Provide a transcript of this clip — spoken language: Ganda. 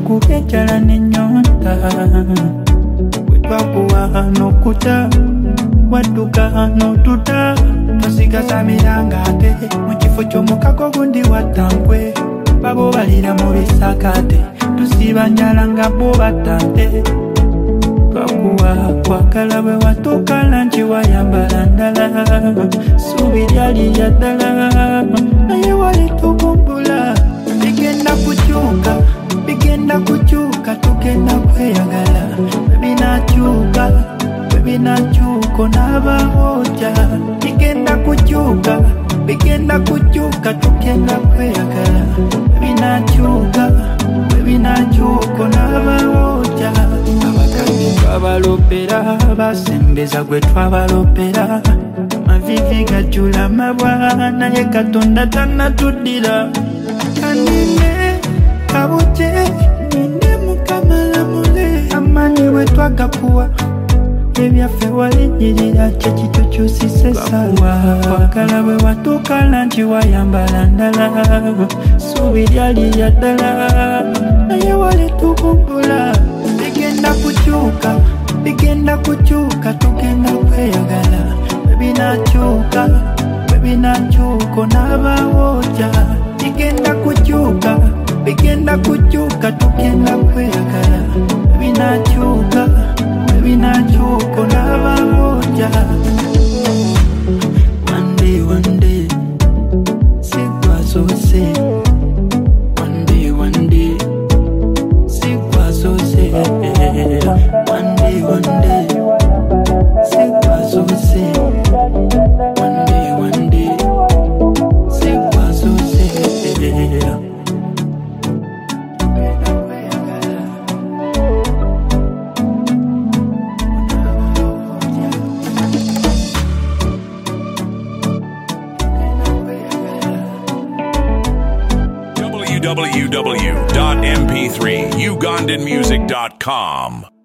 tukubye enjala n'ennyonta bwe twakuwa n'okuta wadduka n'otuta tosigaza miranga ate mu kifo ky'omukago gundi wattankwe babo balira mu bisakate tusiba njala nga bo battante twakuwa kwagala bwe watuuka langi wayambala ndala suubi lyali lya ddala naye wali tukumbula bigenda kukyuka tugenda kweyagala bwe binakyuka onaabawoja bigenda kukyuka tugenda kweyagala bwe binakyuka onaabawoja abakadde twabalopera basembeza gwe twabalopera amavivi gajjula amabwa naye Katonda tannatuddira kanine kabuje ninde mukamalamule amanyi bwe twagakuwa ebyaffe walinnyirira kyekitukyusise sawa kwagala bwe watuuka langi wayambala ndala suubi lyali lya ddala naye wali tukumbula bigenda kukyuka tugenda kweyagala bwe binakyuka onaabawoja bigenda kukyuka tugenda kweyagala bwe binakyuka onaabawoja one day sigwasose one day sigwasose one day sigwasose one day sigwasose www.mp3ugandanmusic.com